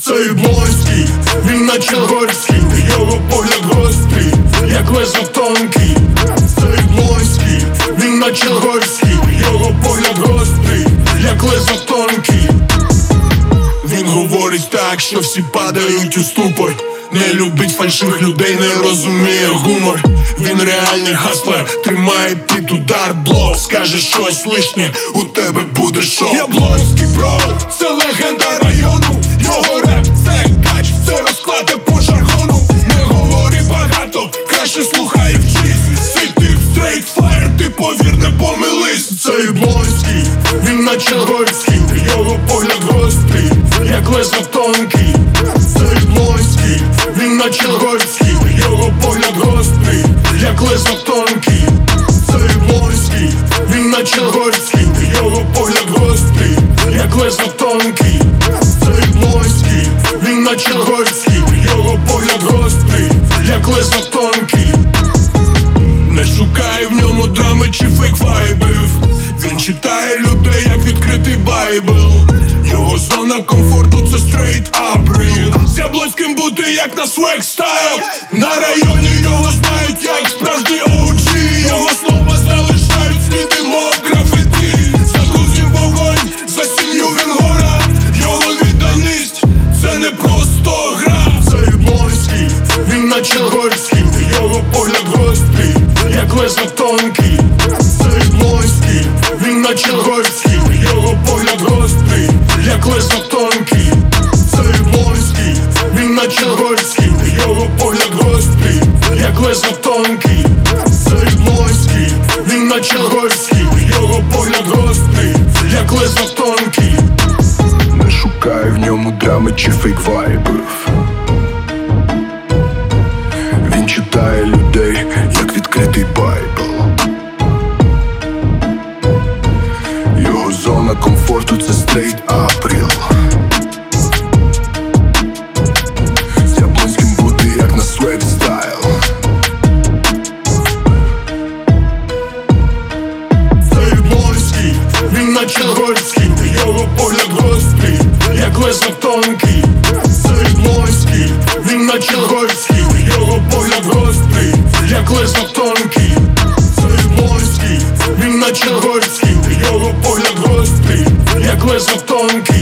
Це Яблонський, він наче Горський, його погляд гострий, як лезо тонкий. Це Яблонський, він наче Горський, його погляд гострий, як лезо тонкий. Він говорить так, що всі падають у ступор. Не любить фальшивих людей, не розуміє гумор. Він реальний гаслер, тримає під удар блок. Скаже щось лишнє, у тебе буде шок. Яблонський, бро, це легенда району. Його реп, це кач, це розкладе по жаргону. Не говори багато, краще слухай і вчись. Сидти в стрейт фаєр, ти повір, не помились. Це Яблонський, він наче Горський, його погляд гострий, як лезо тонкий. Це Яблонський, він наче Горський, його погляд гострий, як лезо тонкий. Це Яблонський, він наче Горський, його погляд гострий, як лезо тонкий. Це Яблонський, він наче Горський, його погляд гострий, як лезо тонкий. Не шукай в ньому драми чи фейк-вайбів. Він читає людей, як відкритий байбл. Його зона комфорту це стрейт апріл. З Яблонським бути як на свек стайл. На районі його знають як справжній OG. Його слова залишають сліди мов графіті. За друзів вогонь, за сім'ю він гора. Його відданість це не просто гра. Це Яблонський, він наче Горський, його погляд гострий, як лезо тонкий. Це Яблонський, він наче Горський, його погляд гострий, як лезо тонкий. Це Яблонський, він наче Горський, його погляд гострий, як лезо тонкий. Це Яблонський, він наче Горський, його погляд гострий, як лезо тонкий. Не шукай в ньому драми чи фейк-вайбів. Він читає людей, як відкритий байбл. Його зона комфорту це стрейт апріл. З Яблонським бути як на свек стайл. Це Яблонський, він наче Горський, його погляд гострий, як лезо тонкий. Це Яблонський, він наче Горський, його погляд гострий, як лезо тонкий. Це Яблонський, він наче Горський, його погляд гострий, як лезо тонкий.